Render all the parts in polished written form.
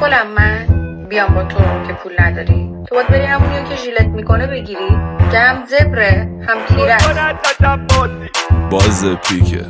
گلم من بیام با تو که پول نداری، تو باید بری همونیو که ژیلت میکنه بگیری که هم زبره هم تیره. باز پیکه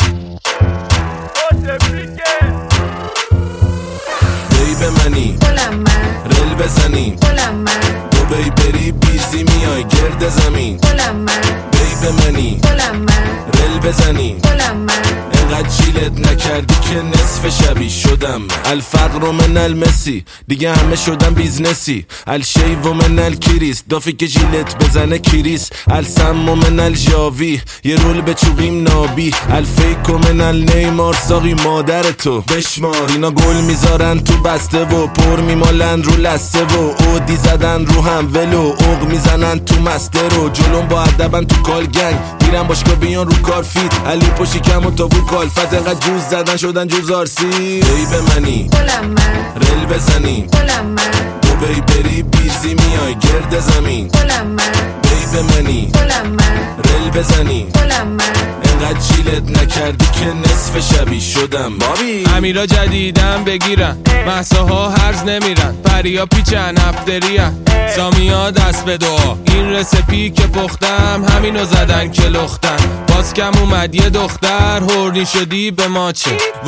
بیب منی گلم من رل بزنیم گلم من دوبی بری بیزی میای گرد زمین. گلم من بیب منی گلم من رل بزنیم گلم من انقدر جیلت نکردی که نصف شبی شدم. الفقر من المسی دیگه همه شدم بیزنسی. الشیو من الکریس دافی که جیلت بزنه کریس. السم من الجاوی یه رول به چوقیم نابی. الفیک من النیمار ساقی مادر تو بشمار. اینا گل میذارن تو بسته و پر میمالن رو لسته و اودی زدن رو هم ولو اوق میزنن تو مسته رو. جلوم با ادبن تو کال گنگ میرن باشگاه بیان رو کار فیت. علی پشی کم و تابو کالفت انقدر جوز زدن شدن جوز آرسی. بیب منی گلم من رل بزنیم گلم من دوبی بری بیزی میای گرد زمین. گلم من بیب منی گلم من رل بزنیم گلم من انقدر جیلت نکردی که نصف شبی شدم. بابی امیرا جدیدن بگیرن محصاها هرز نمیرن. پریا پیچن افتریان سامیا دست به دعا. این رسپی که پختم همینو زدن که لختن. باز کم اومد یه دختر هورنی شدی به ما چه.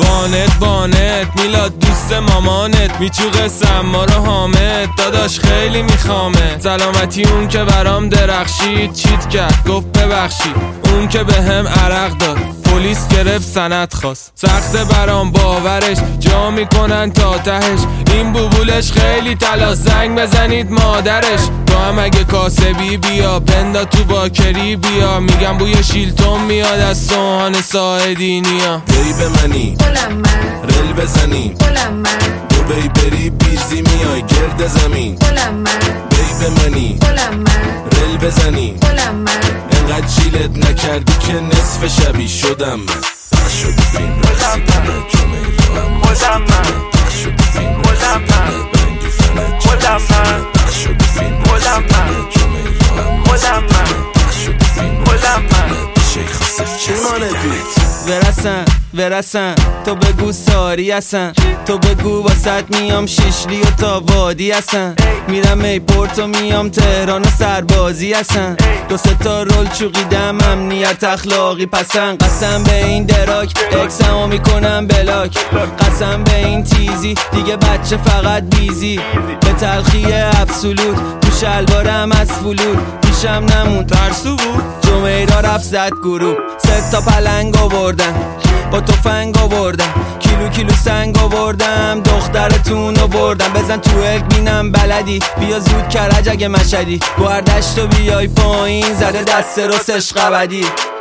وانت میلاد دوست مامانت میچوقه سما رو حامد. داداش خیلی میخوامه سلامتی اون که برام درخشید. چیت کرد گفت ببخشید اون که به هم عرق داد. پلیس گرفت سند خواست سخت برام باورش. جا میکنن تا تهش این بوبولش خیلی تلا. زنگ بزنید مادرش. تو هم اگه کاسبی بیا بندا تو باکری بیا. میگم بوی شیلتون میاد از سوهان ساعدینیا. بیب منی گلم من رل بزنیم گلم من دوبی بری بیزی میای گرد زمین. گلم من بیب منی گلم من رل بزنیم گلم من انقدر جیلت نکردی که نصف شبی شدم. پخش شد فیلم رسیدن جمعه رو هم پخش شد فیلم رسیدن بنگی فنه پخش شد فیلم رسیدن جمعه رو هم پخش شد فیلم رسیدن شیخ صف چسبیدنت. ورسن تو بگو ساری هستن. تو بگو واسط میام شیشلی و تا وادی هستن. میرم ایپورت و میام تهران و سربازی هستن. دو سه تا رول چوقیدم امنیت اخلاقی پسن. قسم به این دراک اکسمو میکنم بلاک. قسم به این تیزی دیگه بچه فقط بیزی. به تلخی ابسولوت تو شلوارم از فلوت. پیشم نمون ترسو بود جمعه را رفت زد گروه. سه تا پلنگ آوردن با تفنگ آوردم. کیلو سنگ آوردم دخترتون رو بردم. بزن تو اک بینم بلدی بیا زود کرج اگه مشدی. گوهردشت و بیای پایین زده دست رو سشق بدی.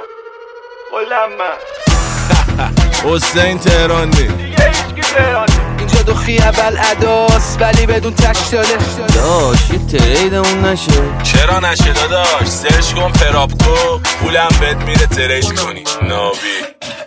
حسین تهرانی اینجا دو خیابل اداس ولی بدون تش داده. داش یه تریدمون نشه. چرا نشه داداش؟ سرچ کن پراپکو پولم بهت میره ترید کنی نابی.